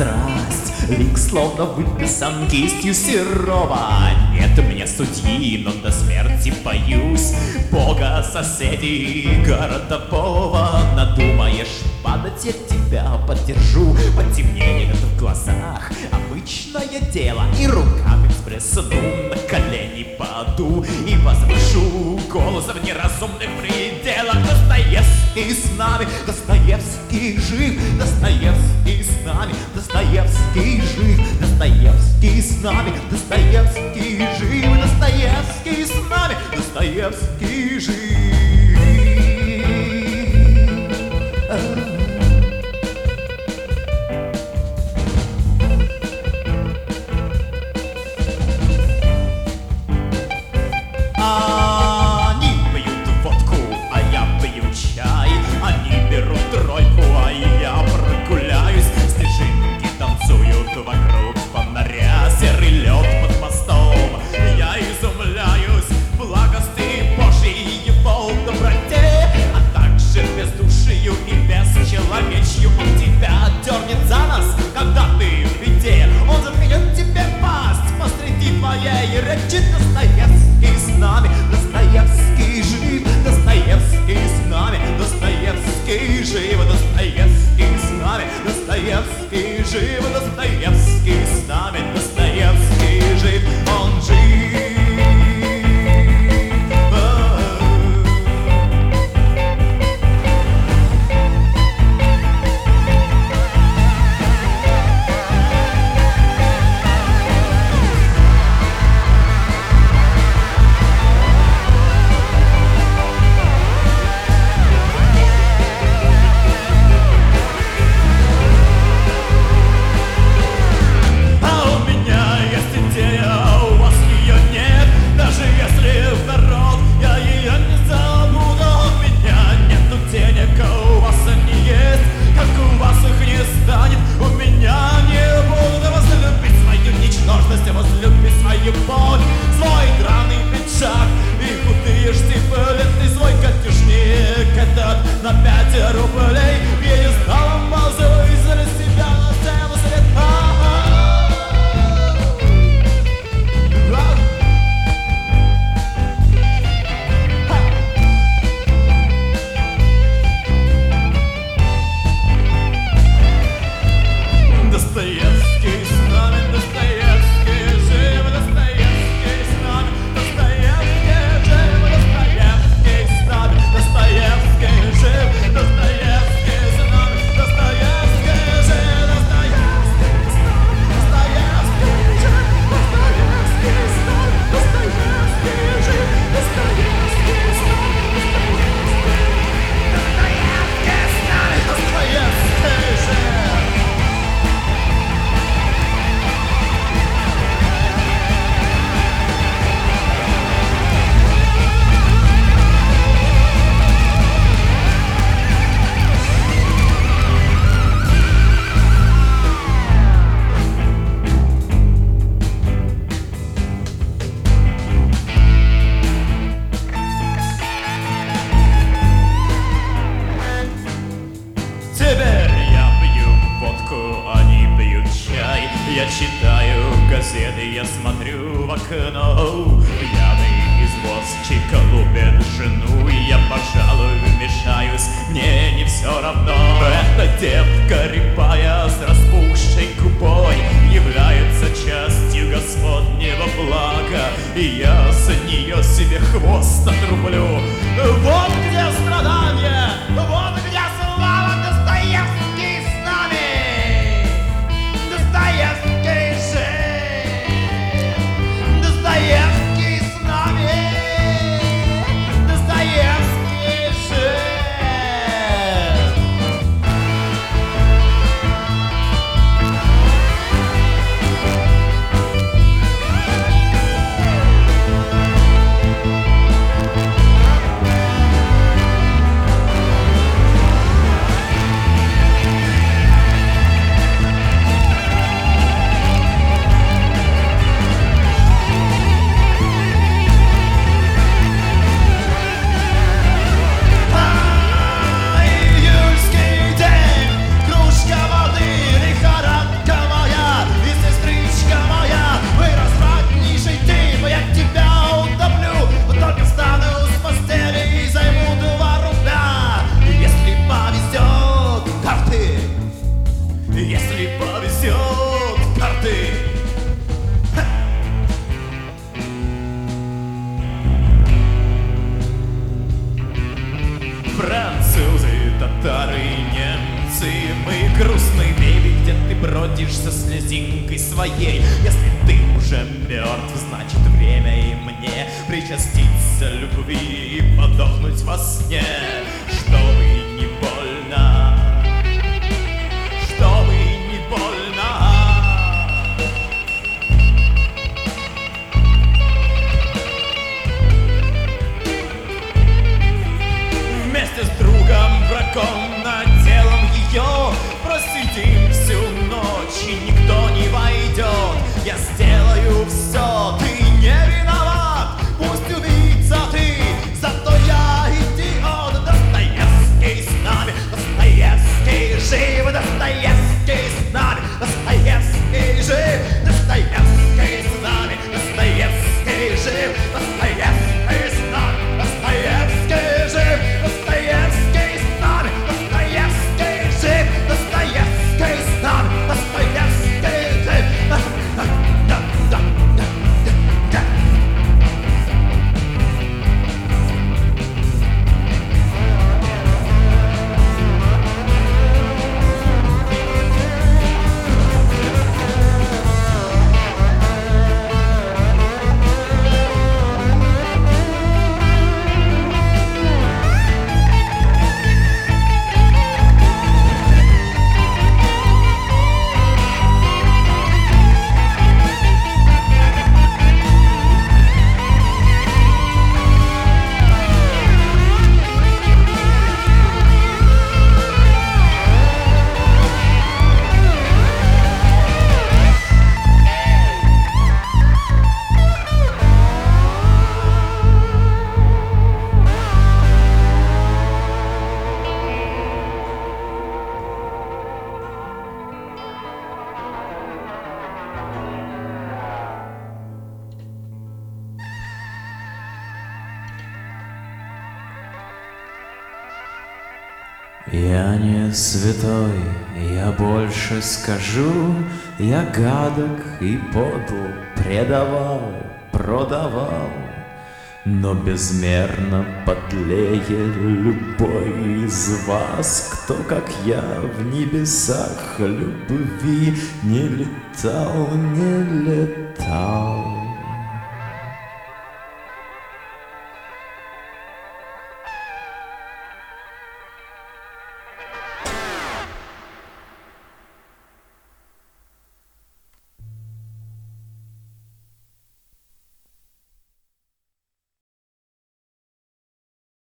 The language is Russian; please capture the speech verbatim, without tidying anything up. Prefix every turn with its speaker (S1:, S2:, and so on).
S1: страсть, лик словно выписан кистью Серова. Нет мне судьи, но до смерти боюсь Бога, соседей, городового. Надумаешь падать, я тебя поддержу. Потемнение в глазах — обычное дело, и руками всплесну, на колени паду и возвышу голос в неразумных пределах. Достоевский с нами, Достоевский жив, Достоевский с нами, Достоевский жив, Достоевский с нами, Достоевский жив, Достоевский с нами, Достоевский жив.
S2: Вокруг фонаря серый лед под мостом. Я изумляюсь благости Божьей, его доброте, а также бездушию и бесчеловечью. Он тебя дернет за нос, когда ты в беде. Он заткнет тебе пасть посреди твоей речи. Достоевский с нами, Достоевский жив, Достоевский с нами, Достоевский жив, Достоевский с нами, Достоевский жив, Достоевский с нами, Достоевский жив, он жив.
S1: Я читаю газеты, я смотрю в окно. Пьяный извозчик лупит жену, и я, пожалуй, вмешаюсь, мне не все равно. Эта девка рябая с распухшей губой является частью Господнего блага, и я за нее себе хвост отрублю. Вот где страдания, вот где слава. Достоевский с нами, Достоевский жив, Достоевский с нами, Достоевский жив. своей. Если ты уже мертв, значит время и мне причаститься любви и подохнуть во сне, чтобы не больно, чтобы не больно. Вместе с другом, врагом, наделом ее просидим всю ночь, и никто не войдет. Я сделаю все, ты не виноват. Пусть убийца ты, зато я идиот. Достоевский с нами, Достоевский жив, Достоевский с нами, Достоевский жив, Достоевский с нами, Достоевский жив, Достоевский с нами, Достоевский жив, Достоевский с нами, Достоевский жив, Достоевский с нами, Достоевский жив.
S2: Я не святой, я больше скажу, я гадок и подл, предавал, продавал, но безмерно подлее любой из вас, кто, как я, в небесах любви не летал, не летал.